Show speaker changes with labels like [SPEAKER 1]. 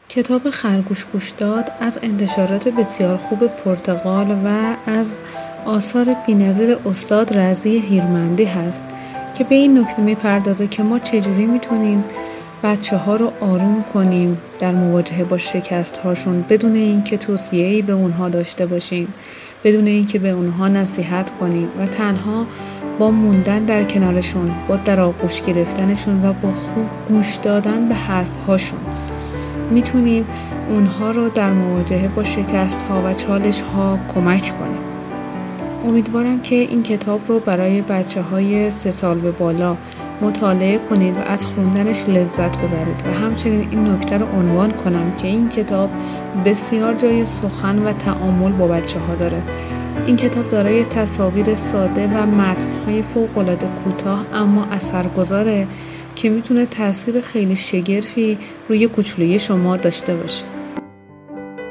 [SPEAKER 1] کتاب خرگوش گوش داد از انتشارات بسیار خوب پرتغال و از آثار بی‌نظیر استاد رضی هیرمندی هست که به این نکته می‌پردازه که ما چجوری میتونیم بچه‌ها رو آروم کنیم در مواجهه با شکست‌هاشون بدون اینکه توصیه‌ای به اونها داشته باشیم، بدون اینکه به اونها نصیحت کنیم و تنها با موندن در کنارشون، با در آغوش گرفتنشون و با خوب گوش دادن به حرف‌هاشون میتونیم اونها رو در مواجهه با شکست‌ها و چالش‌ها کمک کنیم. امیدوارم که این کتاب رو برای بچه‌های 3 سال به بالا مطالعه کنید و از خوندنش لذت ببرید و همچنین این نکته رو عنوان کنم که این کتاب بسیار جای سخن و تأمل با بچه‌ها داره. این کتاب دارای تصاویر ساده و متن‌های فوق‌العاده کوتاه اما اثرگذاره که میتونه تاثیر خیلی شگرفی روی کوچولوی شما داشته باشه.